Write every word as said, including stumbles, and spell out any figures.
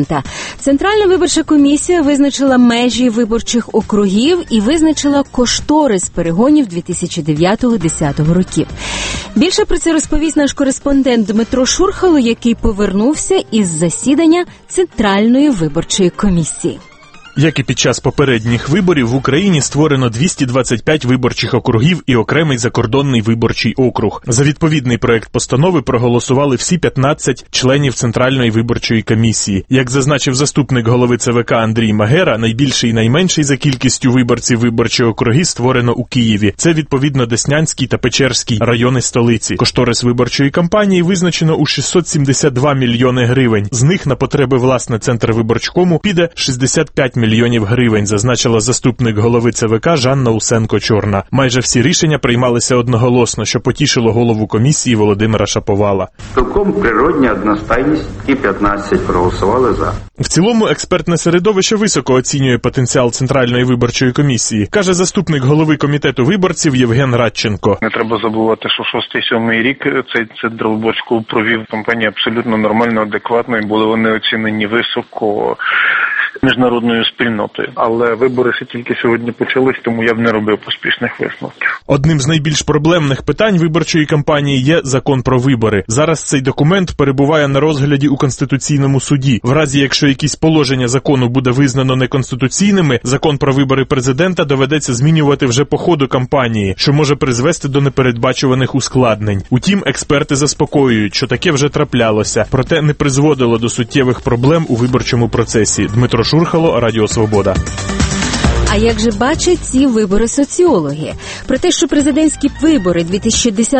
Центральна виборча комісія визначила межі виборчих округів і визначила кошторис перегонів дві тисячі дев'ятого-десятого років. Більше про це розповість наш кореспондент Дмитро Шурхало, який повернувся із засідання Центральної виборчої комісії. Як і під час попередніх виборів, в Україні створено двісті двадцять п'ять виборчих округів і окремий закордонний виборчий округ. За відповідний проект постанови проголосували всі п'ятнадцять членів Центральної виборчої комісії. Як зазначив заступник голови ЦВК Андрій Магера, найбільший і найменший за кількістю виборців виборчі округи створено у Києві. Це, відповідно, Деснянський та Печерський райони столиці. Кошторис виборчої кампанії визначено у шістсот сімдесят два мільйони гривень. З них на потреби, власне, Центрвиборчкому піде шістдесят п'ять мільйонів гривень, зазначила заступник голови ЦВК Жанна Усенко-Чорна. Майже всі рішення приймалися одноголосно, що потішило голову комісії Володимира Шаповала. Цілком природня одностайність, і п'ятнадцять проголосували за. В цілому експертне середовище високо оцінює потенціал Центральної виборчої комісії, каже заступник голови комітету виборців Євген Радченко. Не треба забувати, що шостий-сьомий рік цей Центрвиборчком провів кампанію абсолютно нормально, адекватно, і були вони оцінені високо міжнародною спільнотою. Але вибори ще тільки сьогодні почались, тому я б не робив поспішних висновків. Одним з найбільш проблемних питань виборчої кампанії є закон про вибори. Зараз цей документ перебуває на розгляді у Конституційному суді. В разі, якщо якісь положення закону буде визнано неконституційними, закон про вибори президента доведеться змінювати вже по ходу кампанії, що може призвести до непередбачуваних ускладнень. Утім, експерти заспокоюють, що таке вже траплялося, проте не призводило до суттєвих проблем у виборчому процесі. Дмитро Шурхало, Радіо Свобода. А як же бачать ці вибори соціологи? Про те, що президентські вибори дві тисячі десятого